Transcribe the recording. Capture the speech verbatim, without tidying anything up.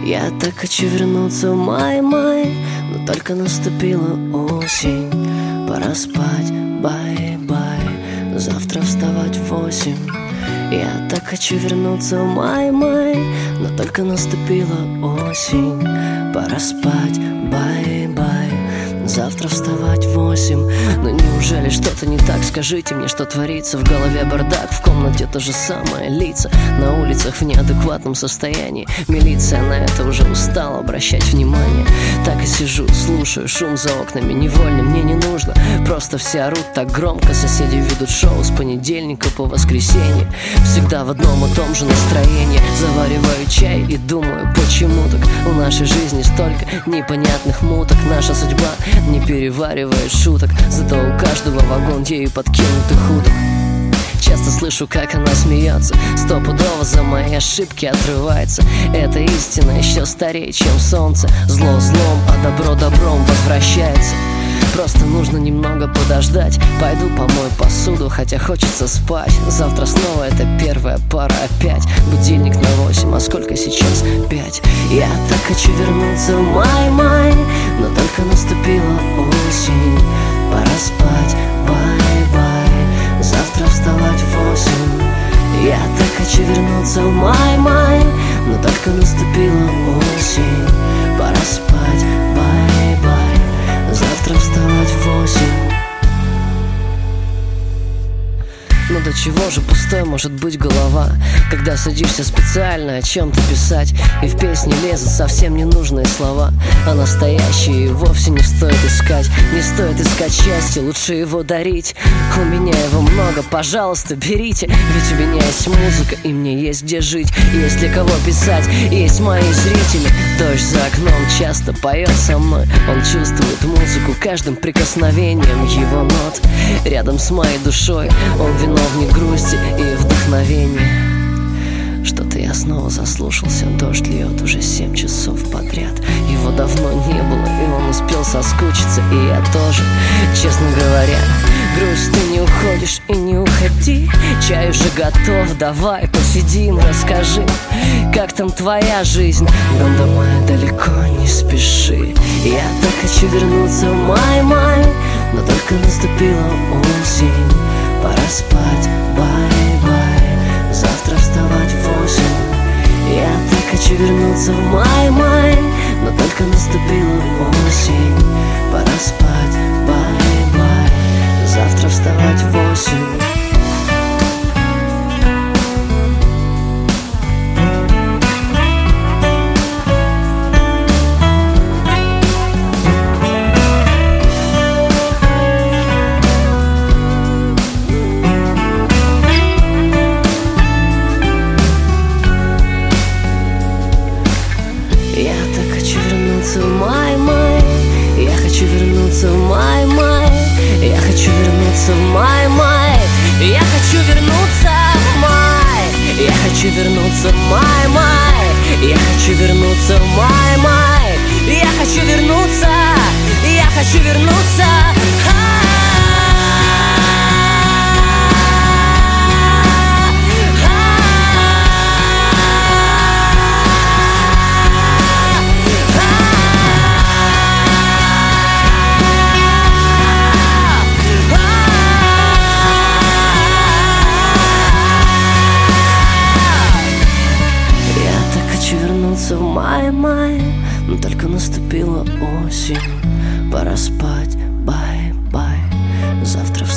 Я так хочу вернуться в май-май, но только наступила осень. Пора спать, бай-бай, завтра вставать в восемь. Я так хочу вернуться в май-май, но только наступила осень. Пора спать, бай-бай, завтра вставать в восемь. Но неужели что-то не так? Скажите мне, что творится. В голове бардак, в комнате то же самое. Лица на улицах в неадекватном состоянии. Милиция на это уже устала обращать внимание. Так и сижу, слушаю шум за окнами. Невольно мне не нужно, просто все орут так громко. Соседи ведут шоу с понедельника по воскресенье. Всегда в одном и том же настроении. Завариваю чай и думаю, почему так в нашей жизни столько непонятных муток. Наша судьба не переваривает шуток, зато у каждого вагон ею подкинутых уток. Часто слышу, как она смеется, стопудово за мои ошибки отрывается. Это истина еще старее, чем солнце. Зло злом, а добро добром возвращается. Просто нужно немного подождать. Пойду помою посуду, хотя хочется спать. Завтра снова это первая пара опять. Будильник на восемь, а сколько сейчас? Пять. Я так хочу вернуться в май-май, но только наступила осень. Пора спать, бай-бай, завтра вставать в восемь. Я так хочу вернуться в май-май, но только наступила осень. Пора спать, бай-бай, завтра вставать в восемь. Но до чего же пустой может быть голова, когда садишься специально о чем-то писать, и в песне лезут совсем ненужные слова, а настоящие вовсе не стоит искать. Не стоит искать счастье, лучше его дарить. У меня его много, пожалуйста, берите. Ведь у меня есть музыка, и мне есть где жить, есть для кого писать, есть мои зрители. Дождь за окном часто поет со мной. Он чувствует музыку каждым прикосновением его нот. Рядом с моей душой он виновник грусти и вдохновения. Что-то я снова заслушался. Дождь льет уже семь часов подряд. Его давно не было, и он успел соскучиться. И я тоже, честно говоря. Грусть, ты не уходишь и не уходи. Чай уже готов, давай посидим. Расскажи, как там твоя жизнь. Дом домой далеко, не спеши. Я так хочу вернуться в май-май, но только наступила осень. Пора спать, бай-бай, завтра вставать в восемь. Я так хочу вернуться в май-май, но только наступила осень. Пора спать, бай-бай, завтра вставать в восемь. В май-май, я хочу вернуться в май-май, я хочу вернуться в май-май, я хочу вернуться в май, я хочу вернуться в май-май, я хочу вернуться в май-май, я хочу вернуться, я хочу вернуться. В май-май, но только наступила осень. Пора спать, бай-бай, завтра